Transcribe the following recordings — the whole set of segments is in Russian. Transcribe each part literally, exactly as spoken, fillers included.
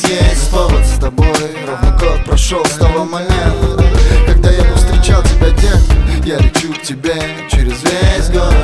есть повод с тобой. Ровно год прошел с того момента, когда я повстречал тебя, детка. Я лечу к тебе через весь город.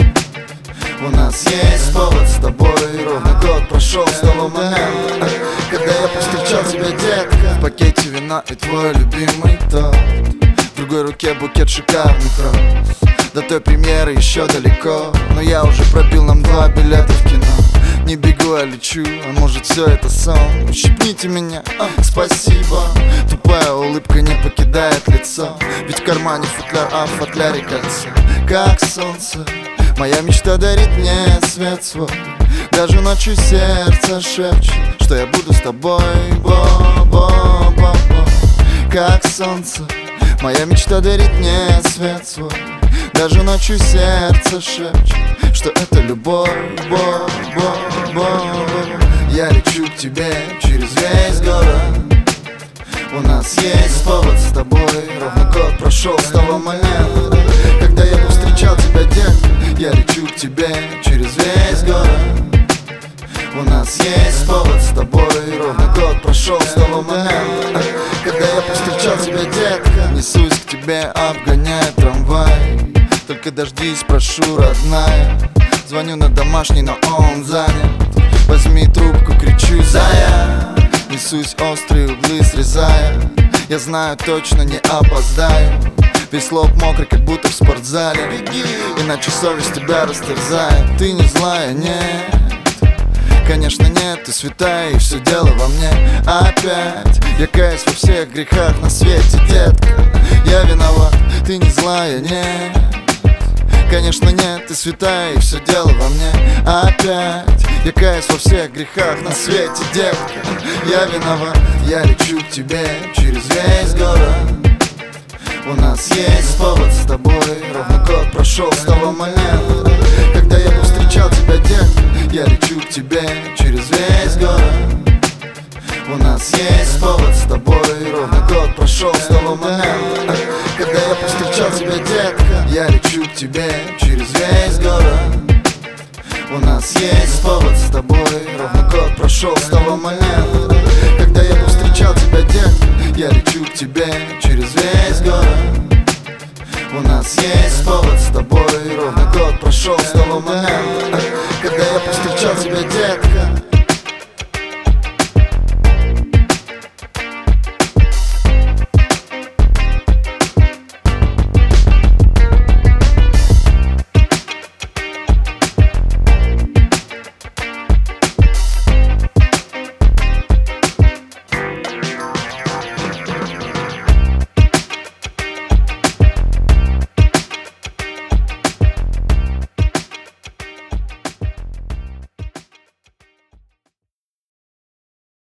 У нас есть повод с тобой. Ровно год прошел с того момента, когда я повстречал тебя, детка. В пакете вина и твой любимый торт, в другой руке букет шикарных роз. До той премьеры еще далеко, но я уже пробил нам два билета в кино. Не бегу, а лечу, а может все это сон. Ущипните меня, а, спасибо. Тупая улыбка не покидает лицо, ведь в кармане футляр, а в футляре кольцо. Как солнце, моя мечта дарит мне свет свой. Даже ночью сердце шепчет, что я буду с тобой. Бо-бо-бо-бо. Как солнце, моя мечта дарит мне свет свой. Даже ночью сердце шепчет, что это любовь. Бо-бо-бо-бо. Я лечу к тебе через весь город. У нас есть повод с тобой. Ровно год прошел с того момента, когда я повстречал тебя, детка. Я лечу к тебе через весь город. У нас есть повод с тобой. Ровно год прошел с того момента, когда я повстречал тебя, детка. Несусь к тебе, обгоняя трамвай. Только дождись, прошу, родная. Звоню на домашний, но он занят. Возьми трубку, кричу: зая. Несусь, острые углы срезая. Я знаю, точно не опоздаю. Весь лоб мокрый, как будто в спортзале. Иначе совесть тебя растерзает. Ты не злая, нет. Конечно нет, ты святая, и все дело во мне. Опять я каюсь во всех грехах на свете, детка. Я виноват, ты не злая, нет. Конечно нет, ты святая, и все дело во мне. Опять я каюсь во всех грехах на свете, детка. Я виноват, я лечу к тебе через весь город. У нас есть повод с тобой. Ровно год прошел с того момента, когда я повстречал тебя, детка. Я лечу к тебе через весь город. У нас есть повод с тобой. Ровно год прошел с того момента, когда я повстречал тебя, детка. Я лечу к тебе через весь город. У нас есть повод с тобой. Ровно год прошел с того момента, когда я повстречал тебя, детка. Я лечу к тебе через весь город. У нас есть повод с тобой.